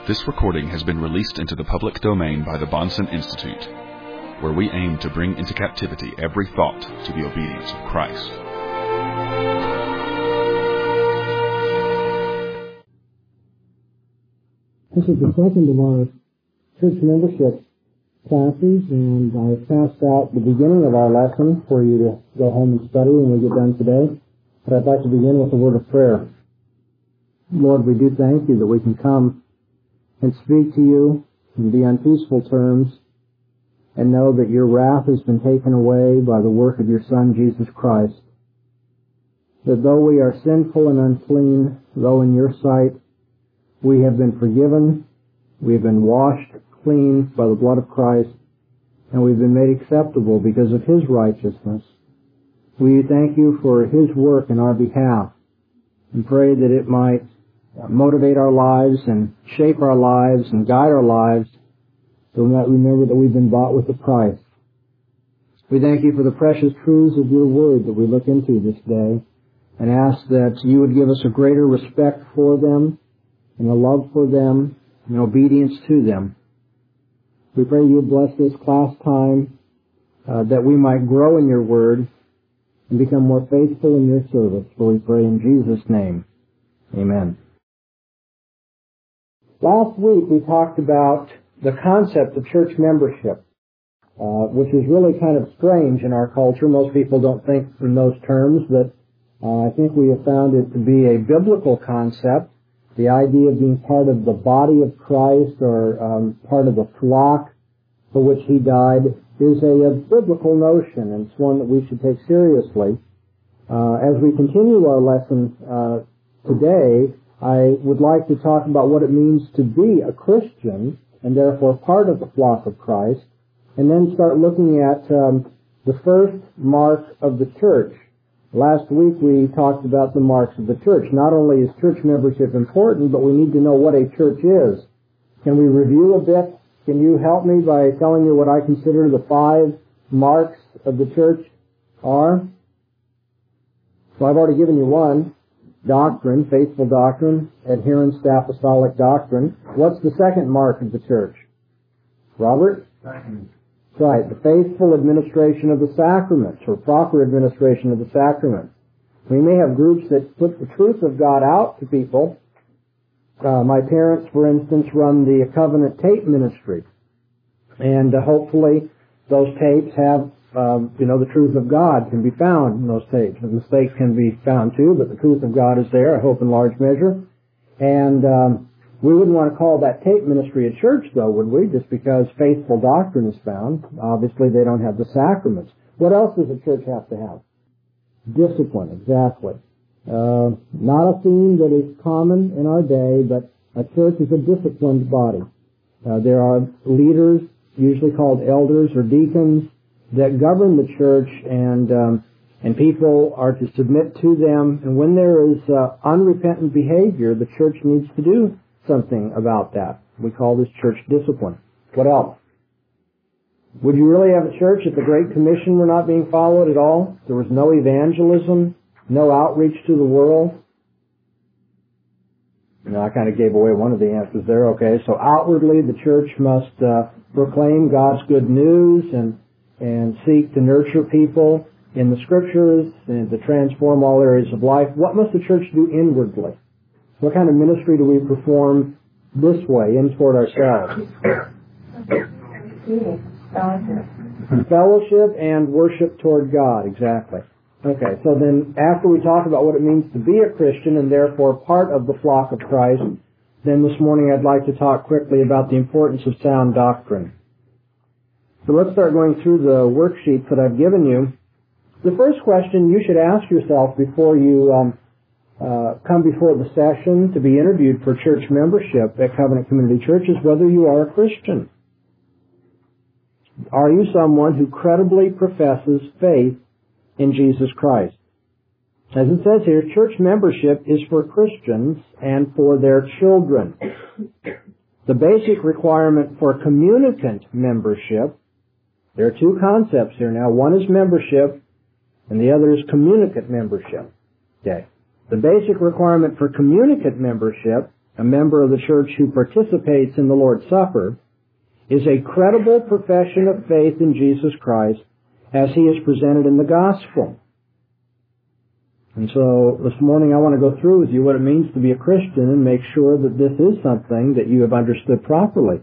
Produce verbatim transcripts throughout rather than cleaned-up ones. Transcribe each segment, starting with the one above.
This recording has been released into the public domain by the Bahnsen Institute, where we aim to bring into captivity every thought to the obedience of Christ. This is the second of our church membership classes, and I passed out the beginning of our lesson for you to go home and study when we get done today. But I'd like to begin with a word of prayer. Lord, we do thank you that we can come and speak to you and be on peaceful terms and know that your wrath has been taken away by the work of your Son, Jesus Christ. That though we are sinful and unclean, though in your sight we have been forgiven, we have been washed clean by the blood of Christ, and we've been made acceptable because of his righteousness. We thank you for his work in our behalf and pray that it might motivate our lives and shape our lives and guide our lives so we might remember that we've been bought with a price. We thank you for the precious truths of your word that we look into this day and ask that you would give us a greater respect for them and a love for them and obedience to them. We pray you would bless this class time uh, that we might grow in your word and become more faithful in your service. For we pray in Jesus' name. Amen. Last week we talked about the concept of church membership, uh, which is really kind of strange in our culture. Most people don't think in those terms, but uh, I think we have found it to be a biblical concept. The idea of being part of the body of Christ or um, part of the flock for which he died is a, a biblical notion, and it's one that we should take seriously. Uh, as we continue our lesson uh, today, I would like to talk about what it means to be a Christian and therefore part of the flock of Christ, and then start looking at um, the first mark of the church. Last week we talked about the marks of the church. Not only is church membership important, but we need to know what a church is. Can we review a bit? Can you help me by telling me what I consider the five marks of the church are? So I've already given you one. Doctrine, faithful doctrine, adherence to apostolic doctrine. What's the second mark of the church? Robert? Sacrament. Right, the faithful administration of the sacraments, or proper administration of the sacraments. We may have groups that put the truth of God out to people. Uh, my parents, for instance, run the Covenant Tape Ministry. And uh, hopefully those tapes have, um, you know, the truth of God can be found in those tapes. The mistakes can be found too, but the truth of God is there, I hope in large measure. And um, we wouldn't want to call that tape ministry a church, though, would we? Just because faithful doctrine is found. Obviously, they don't have the sacraments. What else does a church have to have? Discipline, exactly. Uh, not a theme that is common in our day, but a church is a disciplined body. Uh, there are leaders, usually called elders or deacons, that govern the church, and um, and people are to submit to them. And when there is uh, unrepentant behavior, the church needs to do something about that. We call this church discipline. What else? Would you really have a church if the Great Commission were not being followed at all? There was no evangelism, no outreach to the world? No, I kind of gave away one of the answers there. Okay, so outwardly the church must uh, proclaim God's good news and and seek to nurture people in the Scriptures and to transform all areas of life. What must the church do inwardly? What kind of ministry do we perform this way, in toward ourselves? Fellowship. Fellowship and worship toward God, exactly. Okay, so then after we talk about what it means to be a Christian and therefore part of the flock of Christ, then this morning I'd like to talk quickly about the importance of sound doctrine. So let's start going through the worksheets that I've given you. The first question you should ask yourself before you um, uh, come before the session to be interviewed for church membership at Covenant Community Church is whether you are a Christian. Are you someone who credibly professes faith in Jesus Christ? As it says here, church membership is for Christians and for their children. The basic requirement for communicant membership, there are two concepts here now. One is membership, and the other is communicant membership. Okay. The basic requirement for communicant membership a member of the church who participates in the Lord's Supper, is a credible profession of faith in Jesus Christ as he is presented in the gospel. And so this morning I want to go through with you what it means to be a Christian and make sure that this is something that you have understood properly.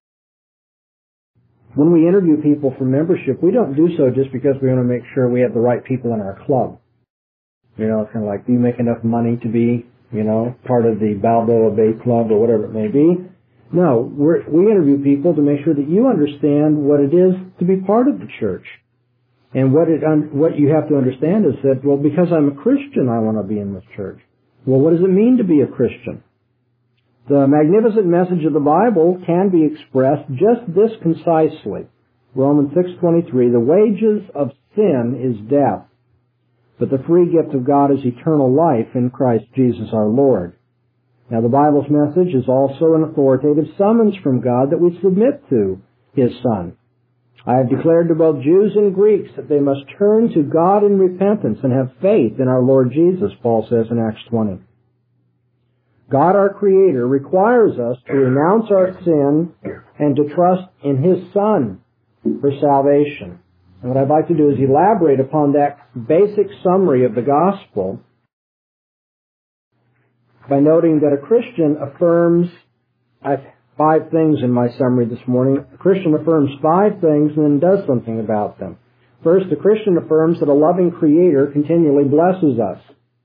When we interview people for membership, we don't do so just because we want to make sure we have the right people in our club. You know, it's kind of like, do you make enough money to be, you know, part of the Balboa Bay Club or whatever it may be? No, we're, we interview people to make sure that you understand what it is to be part of the church. And what it un, what you have to understand is that, well, because I'm a Christian, I want to be in this church. Well, what does it mean to be a Christian? The magnificent message of the Bible can be expressed just this concisely. Romans six twenty-three, the wages of sin is death, but the free gift of God is eternal life in Christ Jesus our Lord. Now, the Bible's message is also an authoritative summons from God that we submit to His Son. I have declared to both Jews and Greeks that they must turn to God in repentance and have faith in our Lord Jesus, Paul says in Acts twenty. God, our Creator, requires us to renounce our sin and to trust in His Son for salvation. And what I'd like to do is elaborate upon that basic summary of the gospel by noting that a Christian affirms, I have five things in my summary this morning. A Christian affirms five things and then does something about them. First, a Christian affirms that a loving Creator continually blesses us.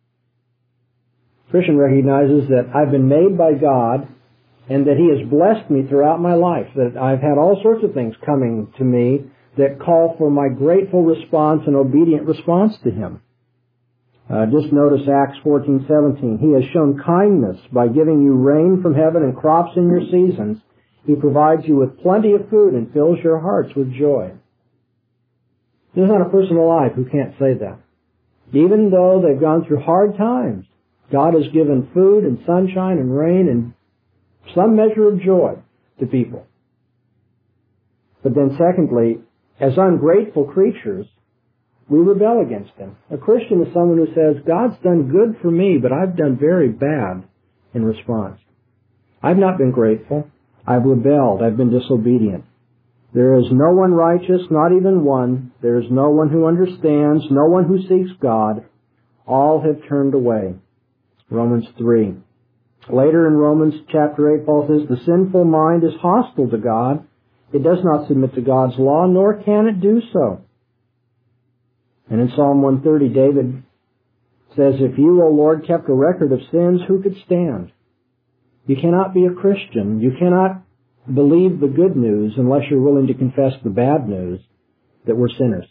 A Christian recognizes that I've been made by God and that He has blessed me throughout my life, that I've had all sorts of things coming to me that call for my grateful response and obedient response to Him. Uh, just notice Acts fourteen seventeen. He has shown kindness by giving you rain from heaven and crops in your seasons. He provides you with plenty of food and fills your hearts with joy. There's not a person alive who can't say that. Even though they've gone through hard times, God has given food and sunshine and rain and some measure of joy to people. But then secondly, as ungrateful creatures, we rebel against Him. A Christian is someone who says, God's done good for me, but I've done very bad in response. I've not been grateful. I've rebelled. I've been disobedient. There is no one righteous, not even one. There is no one who understands, no one who seeks God. All have turned away. Romans three. Later in Romans chapter eight, Paul says, the sinful mind is hostile to God. It does not submit to God's law, nor can it do so. And in Psalm one thirty, David says, if you, O Lord, kept a record of sins, who could stand? You cannot be a Christian. You cannot believe the good news unless you're willing to confess the bad news that we're sinners.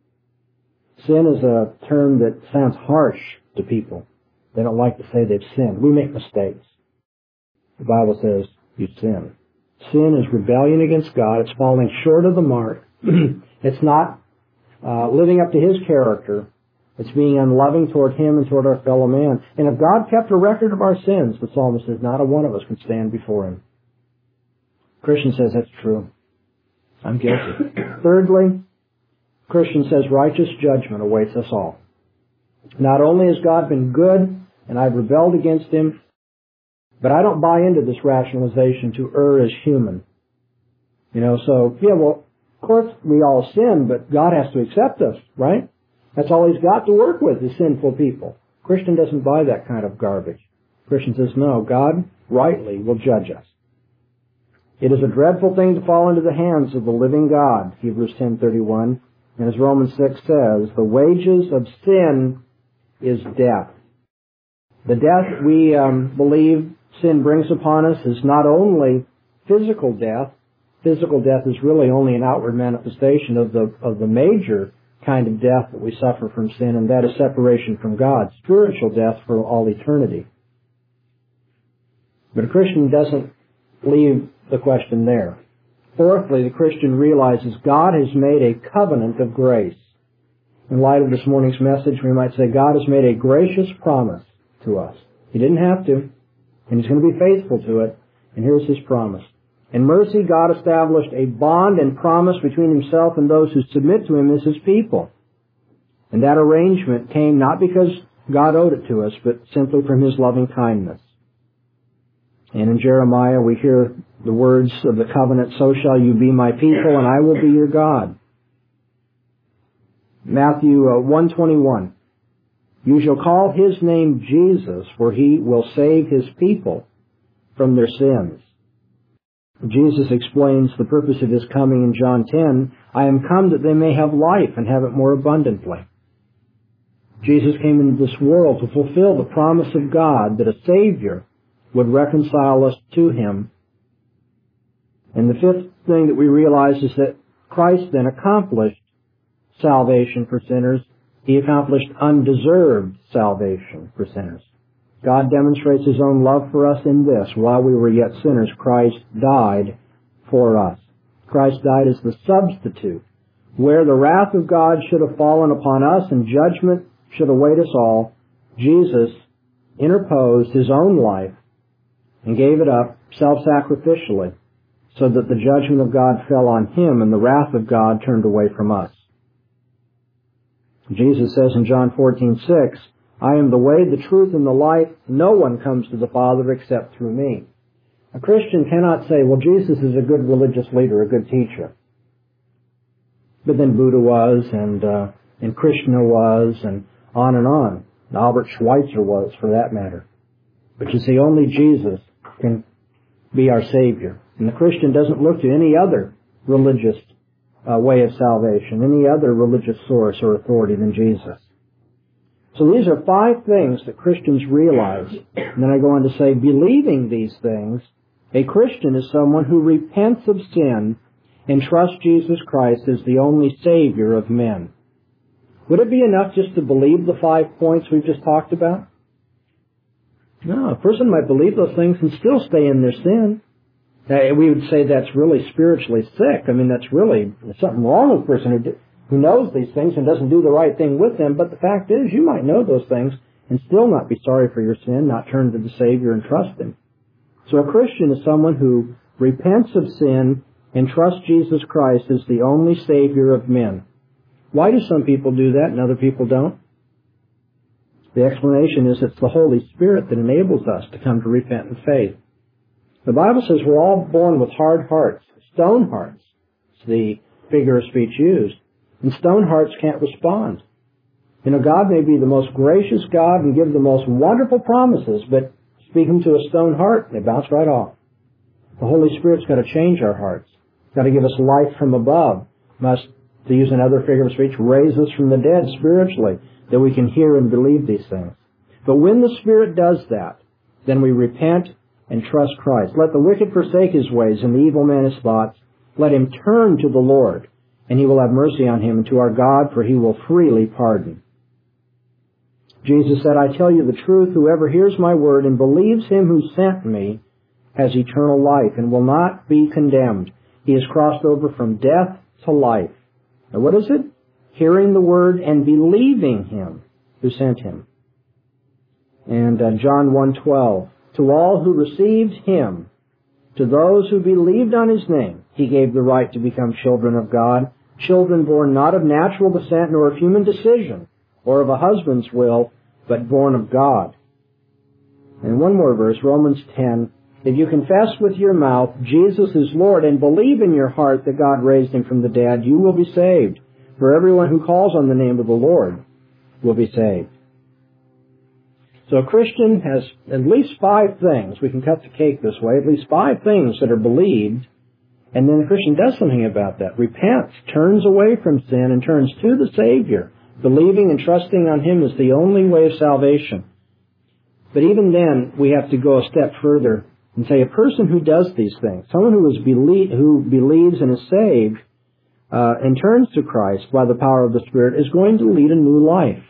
Sin is a term that sounds harsh to people. They don't like to say they've sinned. We make mistakes. The Bible says you sin. Sin is rebellion against God. It's falling short of the mark. It's not uh, living up to His character. It's being unloving toward Him and toward our fellow man. And if God kept a record of our sins, the psalmist says, not a one of us could stand before Him. Christian says that's true. I'm guilty. Thirdly, Christian says righteous judgment awaits us all. Not only has God been good and I've rebelled against Him, but I don't buy into this rationalization to err as human. You know, so, yeah, well, of course we all sin, but God has to accept us, right? That's all He's got to work with is sinful people. Christian doesn't buy that kind of garbage. Christian says, no, God rightly will judge us. It is a dreadful thing to fall into the hands of the living God, Hebrews ten thirty-one. And as Romans six says, the wages of sin is death. The death we um, believe sin brings upon us is not only physical death. Physical death is really only an outward manifestation of the of the major kind of death that we suffer from sin, and that is separation from God, spiritual death for all eternity. But a Christian doesn't leave the question there. Fourthly, the Christian realizes God has made a covenant of grace. In light of this morning's message, we might say God has made a gracious promise to us. He didn't have to, and He's going to be faithful to it. And here's His promise. In mercy, God established a bond and promise between Himself and those who submit to Him as His people. And that arrangement came not because God owed it to us, but simply from His loving kindness. And in Jeremiah we hear the words of the covenant, so shall you be my people and I will be your God. Matthew uh, one twenty-one, you shall call his name Jesus, for he will save his people from their sins. Jesus explains the purpose of his coming in John ten, I am come that they may have life and have it more abundantly. Jesus came into this world to fulfill the promise of God that a Savior would reconcile us to him. And the fifth thing that we realize is that Christ then accomplished salvation for sinners. He accomplished undeserved salvation for sinners. God demonstrates his own love for us in this. While we were yet sinners, Christ died for us. Christ died as the substitute. Where the wrath of God should have fallen upon us and judgment should await us all, Jesus interposed his own life and gave it up self-sacrificially so that the judgment of God fell on him and the wrath of God turned away from us. Jesus says in John fourteen six, I am the way, the truth, and the life. No one comes to the Father except through me. A Christian cannot say, well, Jesus is a good religious leader, a good teacher. But then Buddha was, and uh, and Krishna was, and on and on. Albert Schweitzer was, for that matter. But you see, only Jesus can be our Savior. And the Christian doesn't look to any other religious uh, way of salvation, any other religious source or authority than Jesus. So these are five things that Christians realize. And then I go on to say, believing these things, a Christian is someone who repents of sin and trusts Jesus Christ as the only Savior of men. Would it be enough just to believe the five points we've just talked about? No, a person might believe those things and still stay in their sin. Uh, we would say that's really spiritually sick. I mean, that's really there's something wrong with a person who, do, who knows these things and doesn't do the right thing with them. But the fact is, you might know those things and still not be sorry for your sin, not turn to the Savior and trust him. So a Christian is someone who repents of sin and trusts Jesus Christ as the only Savior of men. Why do some people do that and other people don't? The explanation is it's the Holy Spirit that enables us to come to repentant faith. The Bible says we're all born with hard hearts, stone hearts. It's the figure of speech used. And stone hearts can't respond. You know, God may be the most gracious God and give the most wonderful promises, but speak them to a stone heart and they bounce right off. The Holy Spirit's got to change our hearts. It's got to give us life from above. Must, to use another figure of speech, raise us from the dead spiritually, that we can hear and believe these things. But when the Spirit does that, then we repent and trust Christ. Let the wicked forsake his ways and the evil man his thoughts. Let him turn to the Lord, and he will have mercy on him, and to our God, for he will freely pardon. Jesus said, I tell you the truth, whoever hears my word and believes him who sent me has eternal life and will not be condemned. He has crossed over from death to life. Now what is it? Hearing the word and believing him who sent him. And uh, John one twelve, to all who received him, to those who believed on his name, he gave the right to become children of God, children born not of natural descent nor of human decision or of a husband's will, but born of God. And one more verse, Romans ten, if you confess with your mouth Jesus is Lord and believe in your heart that God raised him from the dead, you will be saved. For everyone who calls on the name of the Lord will be saved. So a Christian has at least five things. We can cut the cake this way. At least five things that are believed. And then the Christian does something about that. Repents, turns away from sin, and turns to the Savior, believing and trusting on him as the only way of salvation. But even then, we have to go a step further and say a person who does these things, someone who, is belie- who believes and is saved, uh, and turns to Christ by the power of the Spirit, is going to lead a new life.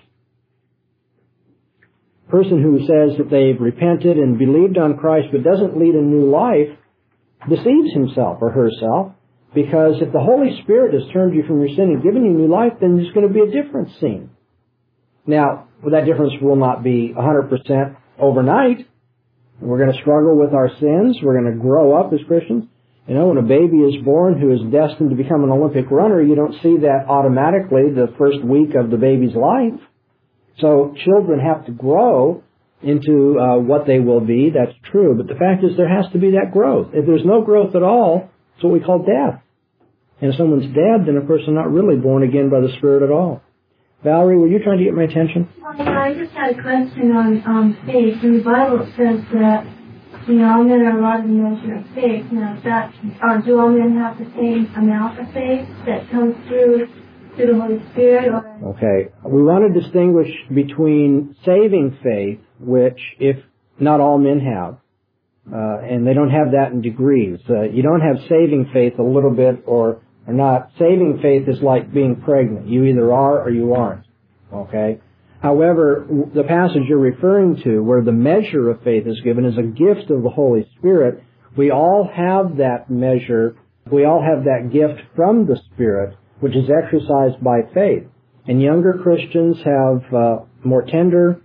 A person who says that they've repented and believed on Christ but doesn't lead a new life deceives himself or herself, because if the Holy Spirit has turned you from your sin and given you new life, then there's going to be a difference seen. Now, that difference will not be one hundred percent overnight. We're going to struggle with our sins. We're going to grow up as Christians. You know, when a baby is born who is destined to become an Olympic runner, you don't see that automatically the first week of the baby's life. So children have to grow into uh, what they will be. That's true. But the fact is there has to be that growth. If there's no growth at all, it's what we call death. And if someone's dead, then of course they're not really born again by the Spirit at all. Valerie, were you trying to get my attention? Well, I just had a question on um, faith. In the Bible it says that, you know, all men are allotted a measure of faith. Now, is that, or do all men have the same amount of faith that comes through through the Holy Spirit? Or? Okay. We want to distinguish between saving faith, which if not all men have, uh, and they don't have that in degrees. Uh, you don't have saving faith a little bit or, or not. Saving faith is like being pregnant. You either are or you aren't. Okay? However, the passage you're referring to, where the measure of faith is given, is a gift of the Holy Spirit. We all have that measure. We all have that gift from the Spirit, which is exercised by faith. And younger Christians have uh, more tender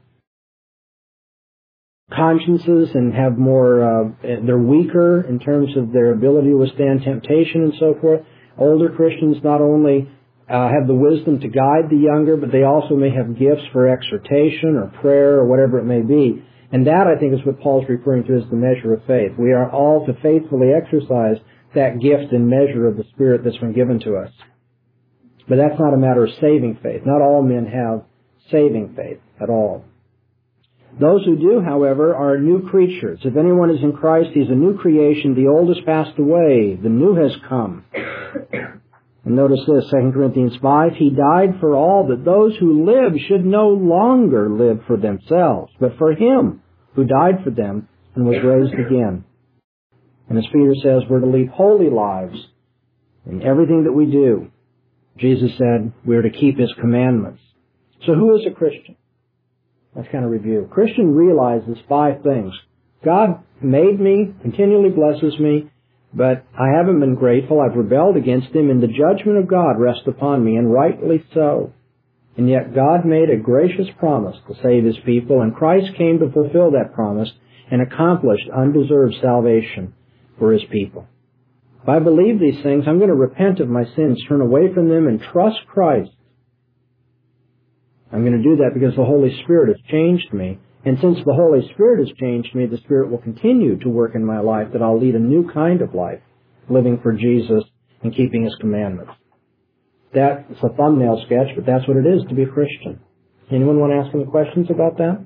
consciences and have more, uh, they're weaker in terms of their ability to withstand temptation and so forth. Older Christians not only uh, have the wisdom to guide the younger, but they also may have gifts for exhortation or prayer or whatever it may be. And that, I think, is what Paul's referring to as the measure of faith. We are all to faithfully exercise that gift and measure of the Spirit that's been given to us. But that's not a matter of saving faith. Not all men have saving faith at all. Those who do, however, are new creatures. If anyone is in Christ, he's a new creation. The old has passed away. The new has come. And notice this, Second Corinthians five, he died for all, that those who live should no longer live for themselves, but for him who died for them and was raised again. And as Peter says, we're to lead holy lives in everything that we do. Jesus said we're to keep his commandments. So who is a Christian? Let's kind of review. Christian realizes five things. God made me, continually blesses me, but I haven't been grateful. I've rebelled against him, and the judgment of God rests upon me, and rightly so. And yet God made a gracious promise to save his people, and Christ came to fulfill that promise and accomplished undeserved salvation for his people. If I believe these things, I'm going to repent of my sins, turn away from them, and trust Christ. I'm going to do that because the Holy Spirit has changed me. And since the Holy Spirit has changed me, the Spirit will continue to work in my life, that I'll lead a new kind of life, living for Jesus and keeping his commandments. That's a thumbnail sketch, but that's what it is to be a Christian. Anyone want to ask any questions about that?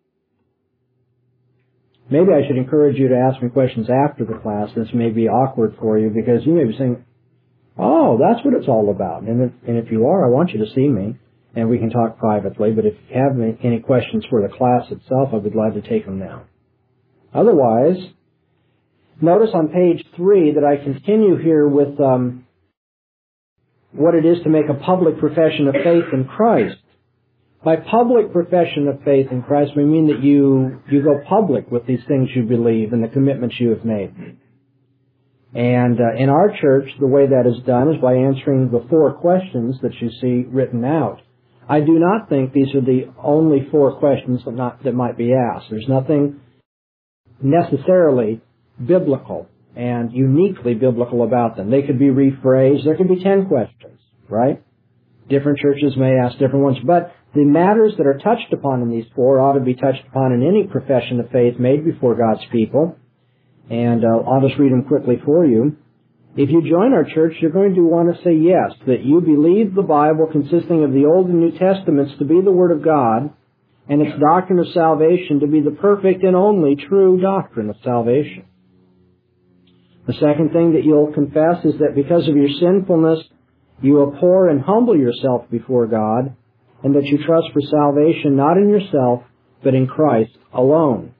Maybe I should encourage you to ask me questions after the class. This may be awkward for you because you may be saying, oh, that's what it's all about. And if, and if you are, I want you to see me. And we can talk privately, but if you have any questions for the class itself, I'd be glad to take them now. Otherwise, notice on page three that I continue here with um, what it is to make a public profession of faith in Christ. By public profession of faith in Christ, we mean that you, you go public with these things you believe and the commitments you have made. And uh, in our church, the way that is done is by answering the four questions that you see written out. I do not think these are the only four questions that, not, that might be asked. There's nothing necessarily biblical and uniquely biblical about them. They could be rephrased. There could be ten questions, right? Different churches may ask different ones. But the matters that are touched upon in these four ought to be touched upon in any profession of faith made before God's people. And uh, I'll just read them quickly for you. If you join our church, you're going to want to say yes, that you believe the Bible consisting of the Old and New Testaments to be the Word of God, and its doctrine of salvation to be the perfect and only true doctrine of salvation. The second thing that you'll confess is that because of your sinfulness, you abhor and humble yourself before God, and that you trust for salvation not in yourself, but in Christ alone.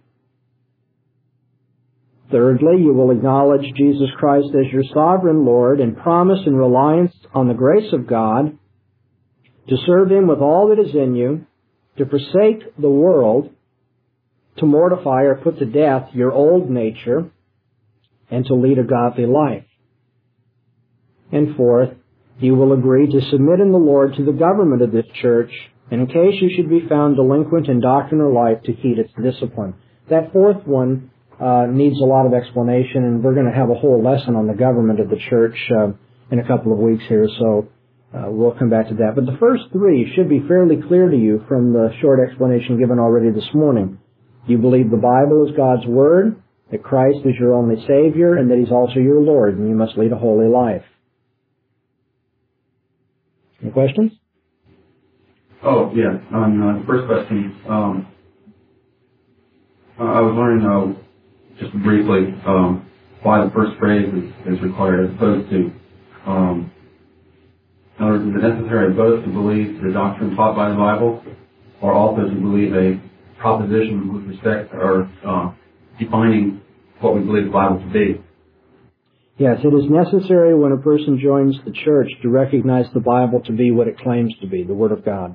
Thirdly, you will acknowledge Jesus Christ as your sovereign Lord and promise in reliance on the grace of God to serve him with all that is in you, to forsake the world, to mortify or put to death your old nature, and to lead a godly life. And fourth, you will agree to submit in the Lord to the government of this church, and in case you should be found delinquent in doctrine or life, to heed its discipline. That fourth one Uh, needs a lot of explanation, and we're going to have a whole lesson on the government of the church uh, in a couple of weeks here, so uh, we'll come back to that. But the first three should be fairly clear to you from the short explanation given already this morning. You believe the Bible is God's Word, that Christ is your only Savior, and that He's also your Lord, and you must lead a holy life. Any questions? Oh, yeah. On uh, the first question, um, I was wondering, uh, just briefly, um, why the first phrase is, is required as opposed to, um, in other words, is it necessary both to believe the doctrine taught by the Bible, or also to believe a proposition with respect or uh, defining what we believe the Bible to be? Yes, it is necessary when a person joins the church to recognize the Bible to be what it claims to be, the Word of God.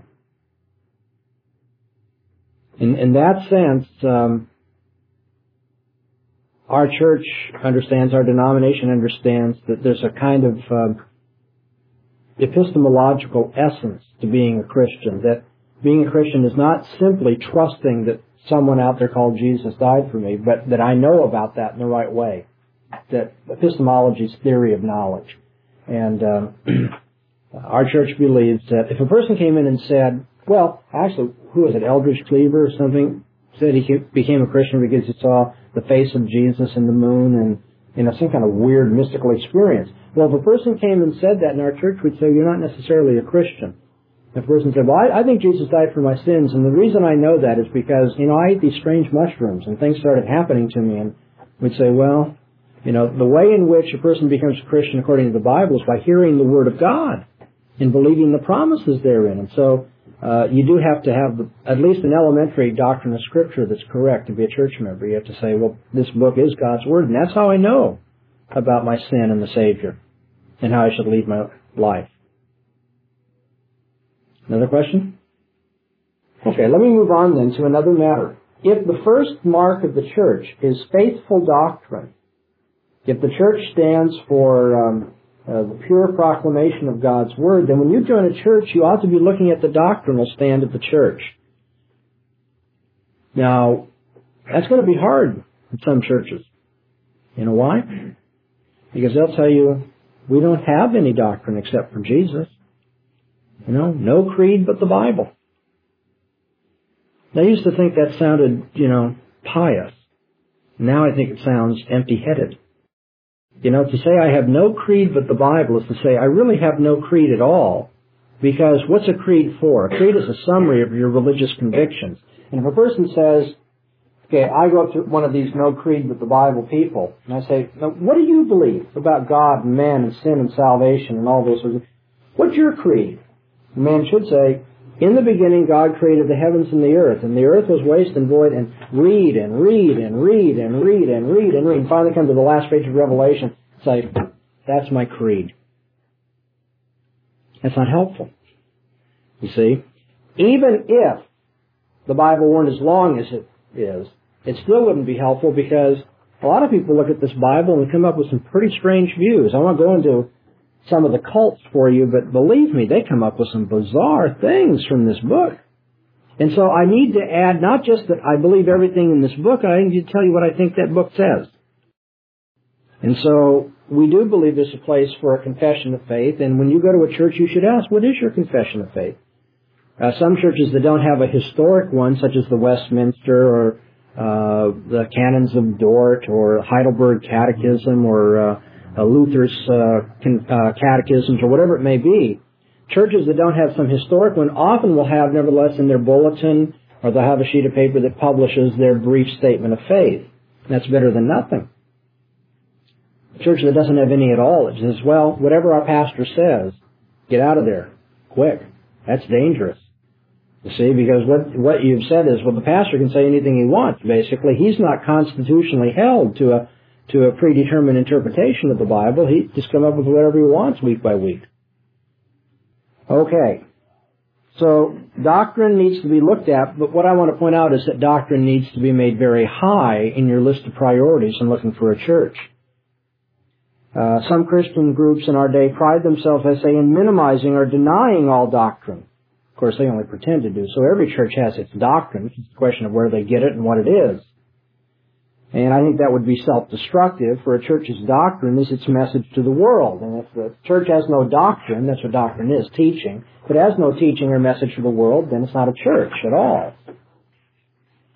In, in that sense, um, our church understands, our denomination understands that there's a kind of uh, epistemological essence to being a Christian, that being a Christian is not simply trusting that someone out there called Jesus died for me, but that I know about that in the right way. That epistemology is theory of knowledge. And um, our church believes that if a person came in and said, well, actually, who was it, Eldridge Cleaver or something, said he became a Christian because he saw the face of Jesus in the moon and, you know, some kind of weird mystical experience. Well, if a person came and said that in our church, we'd say, you're not necessarily a Christian. If a person said, well, I, I think Jesus died for my sins, and the reason I know that is because, you know, I ate these strange mushrooms, and things started happening to me, and we'd say, well, you know, the way in which a person becomes a Christian according to the Bible is by hearing the Word of God and believing the promises therein. And so uh, you do have to have the, at least an elementary doctrine of Scripture that's correct to be a church member. You have to say, well, this book is God's Word, and that's how I know about my sin and the Savior and how I should lead my life. Another question? Okay, let me move on then to another matter. If the first mark of the church is faithful doctrine, if the church stands for um, uh, the pure proclamation of God's Word, then when you join a church, you ought to be looking at the doctrinal stand of the church. Now, that's going to be hard in some churches. You know why? Because they'll tell you, we don't have any doctrine except for Jesus. You know, no creed but the Bible. I used to think that sounded, you know, pious. Now I think it sounds empty-headed. You know, to say I have no creed but the Bible is to say I really have no creed at all, because what's a creed for? A creed is a summary of your religious convictions. And if a person says, okay, I go up to one of these no creed but the Bible people, and I say, now, what do you believe about God and man and sin and salvation and all those sorts of things? What's your creed? The man should say, in the beginning God created the heavens and the earth, and the earth was waste and void, and read and read and read and read and read and read, and finally come to the last page of Revelation, say, that's my creed. That's not helpful. You see, even if the Bible weren't as long as it is, it still wouldn't be helpful, because a lot of people look at this Bible and come up with some pretty strange views. I won't go into some of the cults for you, but believe me, they come up with some bizarre things from this book. And so I need to add not just that I believe everything in this book, I need to tell you what I think that book says. And so we do believe there's a place for a confession of faith, and when you go to a church, you should ask, what is your confession of faith? Uh, some churches that don't have a historic one, such as the Westminster or uh, the Canons of Dort or Heidelberg Catechism or uh, Uh, Luther's uh, con- uh, catechisms, or whatever it may be, churches that don't have some historic one often will have, nevertheless, in their bulletin, or they'll have a sheet of paper that publishes their brief statement of faith. That's better than nothing. A church that doesn't have any at all, it says, well, whatever our pastor says, get out of there, quick. That's dangerous. You see, because what what you've said is, well, the pastor can say anything he wants, basically. He's not constitutionally held to a to a predetermined interpretation of the Bible. He just come up with whatever he wants week by week. Okay. So doctrine needs to be looked at, but what I want to point out is that doctrine needs to be made very high in your list of priorities in looking for a church. Uh, some Christian groups in our day pride themselves, I say, in minimizing or denying all doctrine. Of course, they only pretend to do so. Every church has its doctrine. It's a question of where they get it and what it is. And I think that would be self-destructive, for a church's doctrine is its message to the world. And if the church has no doctrine, that's what doctrine is, teaching. If it has no teaching or message to the world, then it's not a church at all.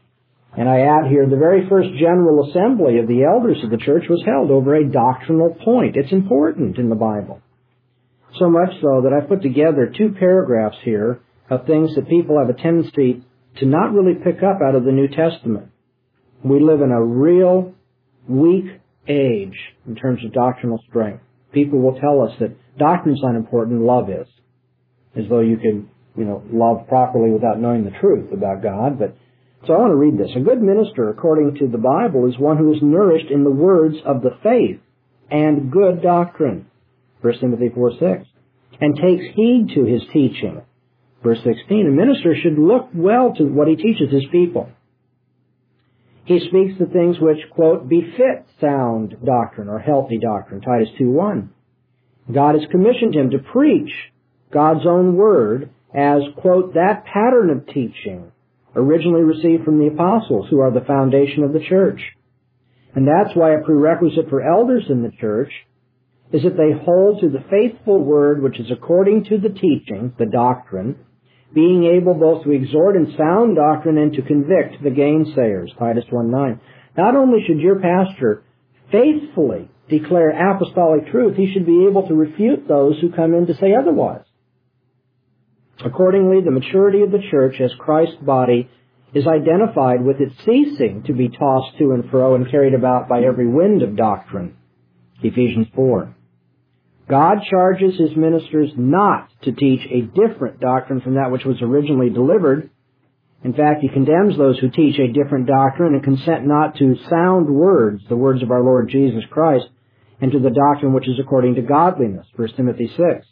And I add here, the very first General Assembly of the elders of the church was held over a doctrinal point. It's important in the Bible. So much so that I put together two paragraphs here of things that people have a tendency to not really pick up out of the New Testament. We live in a real weak age in terms of doctrinal strength. People will tell us that doctrine's not important, love is. As though you can, you know, love properly without knowing the truth about God. But so I want to read this. A good minister, according to the Bible, is one who is nourished in the words of the faith and good doctrine. First Timothy four six. And takes heed to his teaching. Verse sixteen. A minister should look well to what he teaches his people. He speaks the things which, quote, befit sound doctrine or healthy doctrine. Titus two one. God has commissioned him to preach God's own word as, quote, that pattern of teaching originally received from the apostles, who are the foundation of the church. And that's why a prerequisite for elders in the church is that they hold to the faithful word which is according to the teaching, the doctrine, being able both to exhort in sound doctrine and to convict the gainsayers, Titus one nine. Not only should your pastor faithfully declare apostolic truth, he should be able to refute those who come in to say otherwise. Accordingly, the maturity of the church as Christ's body is identified with its ceasing to be tossed to and fro and carried about by every wind of doctrine, Ephesians four. God charges his ministers not to teach a different doctrine from that which was originally delivered. In fact, he condemns those who teach a different doctrine and consent not to sound words, the words of our Lord Jesus Christ, and to the doctrine which is according to godliness, First Timothy six.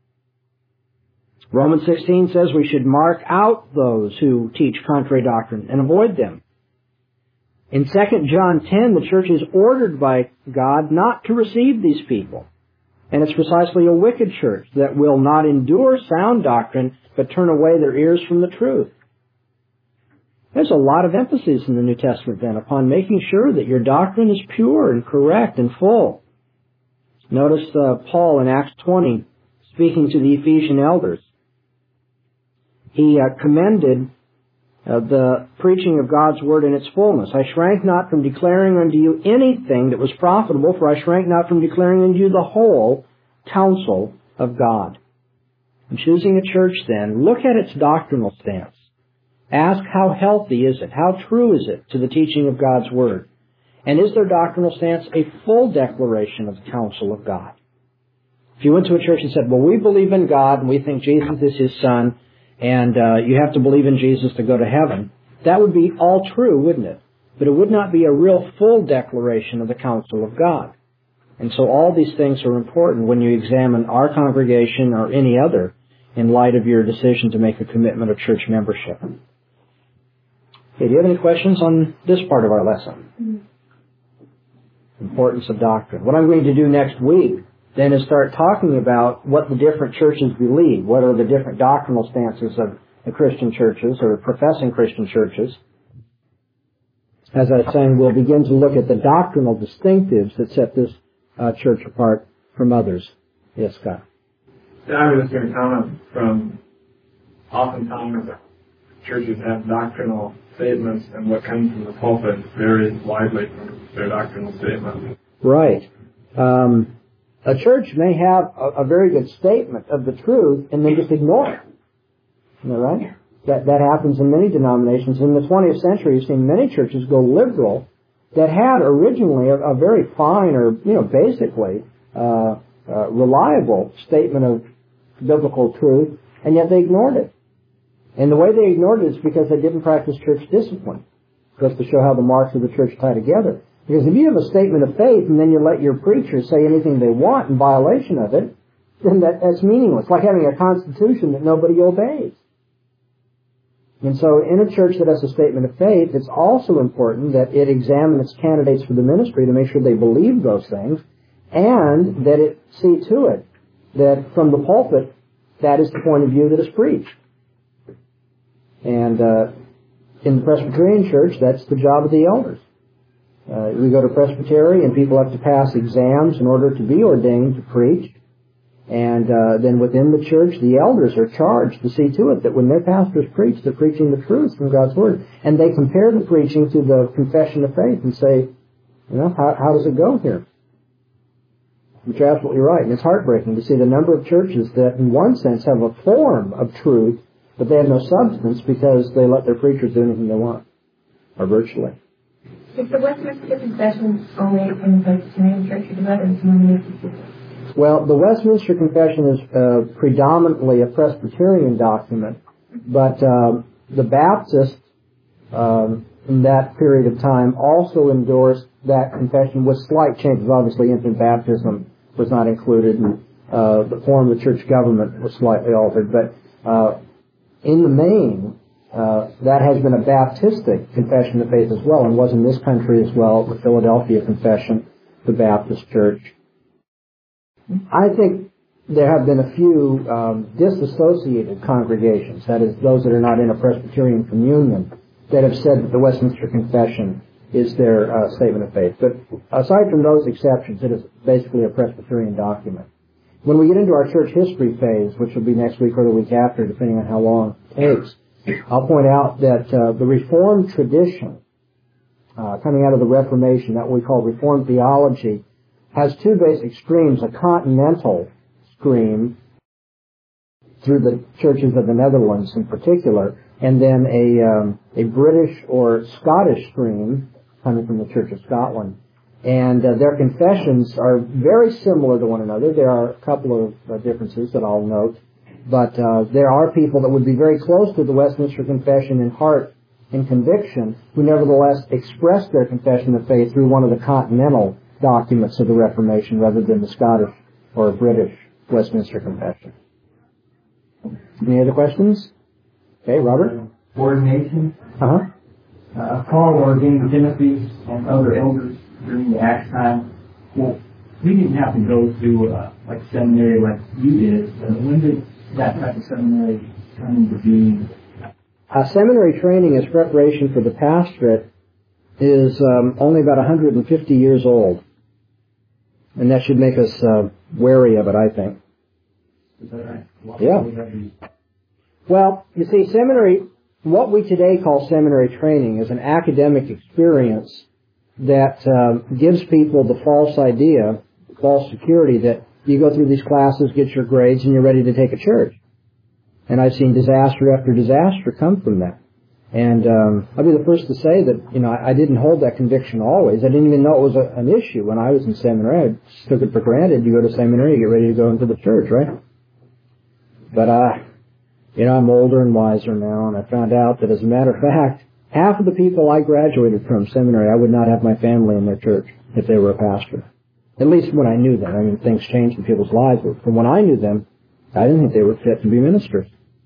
Romans sixteen says we should mark out those who teach contrary doctrine and avoid them. In Second John ten, the church is ordered by God not to receive these people. And it's precisely a wicked church that will not endure sound doctrine, but turn away their ears from the truth. There's a lot of emphasis in the New Testament then upon making sure that your doctrine is pure and correct and full. Notice uh, Paul in Acts twenty speaking to the Ephesian elders. He uh, commended uh, the preaching of God's word in its fullness. I shrank not from declaring unto you anything that was profitable, for I shrank not from declaring unto you the whole counsel of God. In choosing a church then, look at its doctrinal stance. Ask how healthy is it, how true is it to the teaching of God's word, and is their doctrinal stance a full declaration of the counsel of God? If you went to a church and said, well, we believe in God and we think Jesus is his son, and uh, you have to believe in Jesus to go to heaven, that would be all true, wouldn't it? But it would not be a real full declaration of the counsel of God. And so all these things are important when you examine our congregation or any other in light of your decision to make a commitment of church membership. Okay, do you have any questions on this part of our lesson? Mm-hmm. Importance of doctrine. What I'm going to do next week then is start talking about what the different churches believe. What are the different doctrinal stances of the Christian churches or professing Christian churches. As I was saying, we'll begin to look at the doctrinal distinctives that set this uh, church apart from others. Yes, Scott? Yeah, I was just going to comment from oftentimes churches have doctrinal statements, and what comes from the pulpit varies widely from their doctrinal statement. Right. Um, a church may have a, a very good statement of the truth and then just ignore it. Isn't that right? That, that happens in many denominations. In the twentieth century, you've seen many churches go liberal that had originally a, a very fine or, you know, basically uh, uh, reliable statement of biblical truth, and yet they ignored it. And the way they ignored it is because they didn't practice church discipline. Just to show how the marks of the church tie together. Because if you have a statement of faith and then you let your preachers say anything they want in violation of it, then that, that's meaningless. It's like having a constitution that nobody obeys. And so in a church that has a statement of faith, it's also important that it examine its candidates for the ministry to make sure they believe those things, and that it see to it that from the pulpit, that is the point of view that is preached. And uh, in the Presbyterian church, that's the job of the elders. Uh, we go to Presbytery, and people have to pass exams in order to be ordained to preach. And uh, then within the church, the elders are charged to see to it that when their pastors preach, they're preaching the truth from God's Word. And they compare the preaching to the confession of faith and say, you know, how, how does it go here? But you're absolutely right. And it's heartbreaking to see the number of churches that, in one sense, have a form of truth, but they have no substance because they let their preachers do anything they want, or virtually. Is the Westminster Confession only in the Presbyterian Church or the Well, the Westminster Confession is uh, predominantly a Presbyterian document, but uh, the Baptists um, in that period of time also endorsed that confession with slight changes. Obviously, infant baptism was not included, and uh, the form of the church government was slightly altered. But uh, in the main, uh, that has been a Baptistic confession of faith as well, and was in this country as well, the Philadelphia Confession, the Baptist Church. I think there have been a few um, disassociated congregations, that is, those that are not in a Presbyterian communion, that have said that the Westminster Confession is their uh, statement of faith. But aside from those exceptions, it is basically a Presbyterian document. When we get into our church history phase, which will be next week or the week after, depending on how long it takes, I'll point out that uh, the Reformed tradition, uh, coming out of the Reformation, that we call Reformed theology, has two basic streams, a continental stream through the churches of the Netherlands in particular, and then a um, a British or Scottish stream coming from the Church of Scotland. And uh, their confessions are very similar to one another. There are a couple of uh, differences that I'll note, but uh, there are people that would be very close to the Westminster Confession in heart and conviction who nevertheless express their confession of faith through one of the continental documents of the Reformation rather than the Scottish or British Westminster Confession. Any other questions? Okay, Robert? Ordination. Uh-huh. Uh, Paul ordained Timothy and other elders during the Acts time. Well, we didn't have to go through uh, like seminary like you did. Uh, when did that type of seminary come into being? Uh, seminary training as preparation for the pastorate is um, only about one hundred fifty years old. And that should make us uh, wary of it, I think. Is that right? What Yeah. would that be? Well, you see, seminary, what we today call seminary training is an academic experience that uh, gives people the false idea, false security that you go through these classes, get your grades, and you're ready to take a church. And I've seen disaster after disaster come from that. And um, I'll be the first to say that, you know, I, I didn't hold that conviction always. I didn't even know it was a, an issue when I was in seminary. I just took it for granted. You go to seminary, you get ready to go into the church, right? But, uh, you know, I'm older and wiser now, and I found out that, as a matter of fact, half of the people I graduated from seminary, I would not have my family in their church if they were a pastor. At least when I knew them. I mean, things changed in people's lives, but from when I knew them, I didn't think they were fit to be ministers.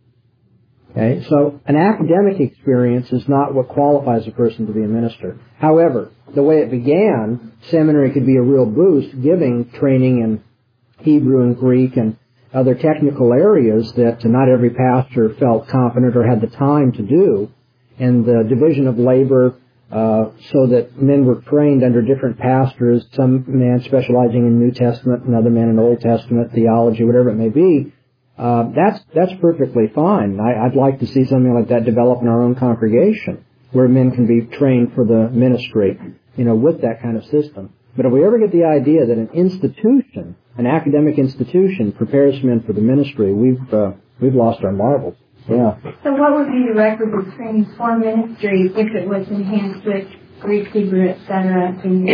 Okay, so an academic experience is not what qualifies a person to be a minister. However, the way it began, seminary could be a real boost, giving training in Hebrew and Greek and other technical areas that not every pastor felt confident or had the time to do, and the division of labor uh, so that men were trained under different pastors, some man specializing in New Testament, another man in Old Testament, theology, whatever it may be. Uh, that's that's perfectly fine. I, I'd like to see something like that develop in our own congregation, where men can be trained for the ministry, you know, with that kind of system. But if we ever get the idea that an institution, an academic institution, prepares men for the ministry, we've uh, we've lost our marbles. Yeah. So what would be the requisite training for ministry if it was enhanced with Greek, Hebrew, et cetera?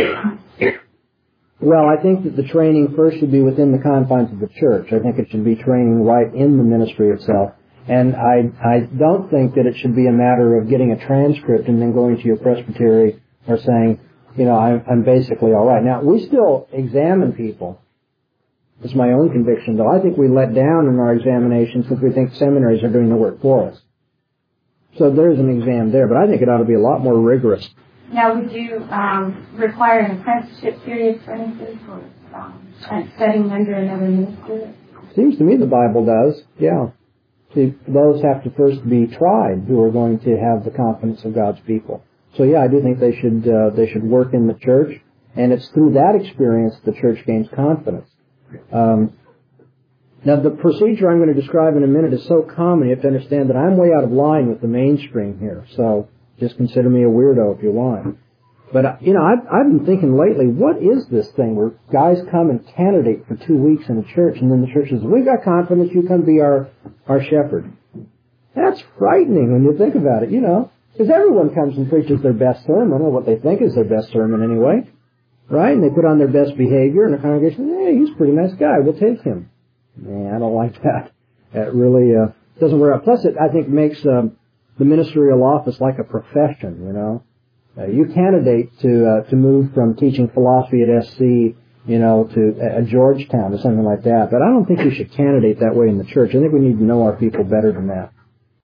Well, I think that the training first should be within the confines of the church. I think it should be training right in the ministry itself. And I I don't think that it should be a matter of getting a transcript and then going to your presbytery or saying, you know, I'm, I'm basically all right. Now, we still examine people. It's my own conviction, though. I think we let down in our examinations because we think seminaries are doing the work for us. So there's an exam there, but I think it ought to be a lot more rigorous. Now, would you um, require an apprenticeship period, for instance, or um, studying under another minister? Seems to me the Bible does, yeah. See, those have to first be tried who are going to have the confidence of God's people. So, yeah, I do think they should uh, they should work in the church, and it's through that experience the church gains confidence. Um, Now, the procedure I'm going to describe in a minute is so common, you have to understand that I'm way out of line with the mainstream here. So just consider me a weirdo if you want. But, you know, I've, I've been thinking lately, what is this thing where guys come and candidate for two weeks in a church, and then the church says, we've got confidence, you come be our, our shepherd. That's frightening when you think about it, you know. Because everyone comes and preaches their best sermon, or what they think is their best sermon anyway. Right? And they put on their best behavior, and the congregation says, hey, he's a pretty nice guy, we'll take him. Man, I don't like that. That really uh, doesn't work out. Plus, it, I think, makes um, the ministerial office like a profession, you know. Uh, you candidate to uh, to move from teaching philosophy at S C, you know, to uh, Georgetown or something like that. But I don't think you should candidate that way in the church. I think we need to know our people better than that.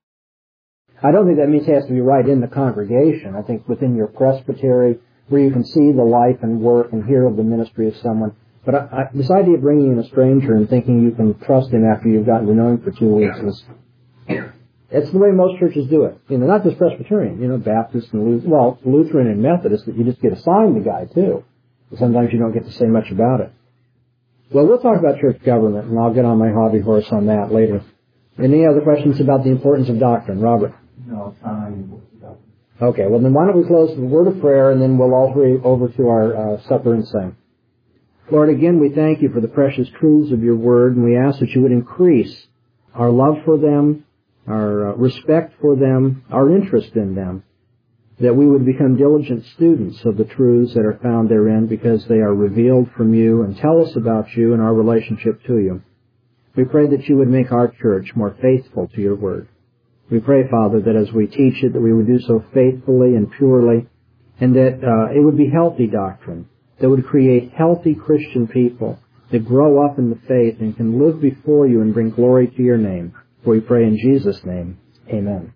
I don't think that means he has to be right in the congregation. I think within your presbytery, where you can see the life and work and hear of the ministry of someone. But I, I, this idea of bringing in a stranger and thinking you can trust him after you've gotten to know him for two weeks is, it's the way most churches do it. You know, not just Presbyterian, you know, Baptist and Lutheran, well, Lutheran and Methodist, that you just get assigned the guy too. But sometimes you don't get to say much about it. Well, we'll talk about church government, and I'll get on my hobby horse on that later. Any other questions about the importance of doctrine? Robert? No, it's not any importance of doctrine. Okay, well then why don't we close with a word of prayer, and then we'll all hurry over to our uh, supper and sing. Lord, again, we thank you for the precious truths of your word, and we ask that you would increase our love for them, our uh, respect for them, our interest in them, that we would become diligent students of the truths that are found therein because they are revealed from you and tell us about you and our relationship to you. We pray that you would make our church more faithful to your word. We pray, Father, that as we teach it, that we would do so faithfully and purely, and that uh, it would be healthy doctrine, that would create healthy Christian people that grow up in the faith and can live before you and bring glory to your name. For we pray in Jesus' name. Amen.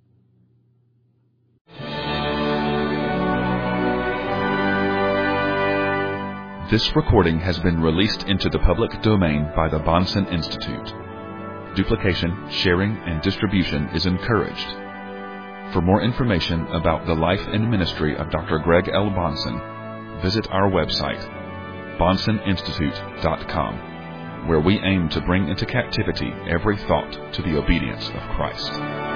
This recording has been released into the public domain by the Bahnsen Institute. Duplication, sharing, and distribution is encouraged. For more information about the life and ministry of Doctor Greg L. Bahnsen, visit our website, bahnsen institute dot com, where we aim to bring into captivity every thought to the obedience of Christ.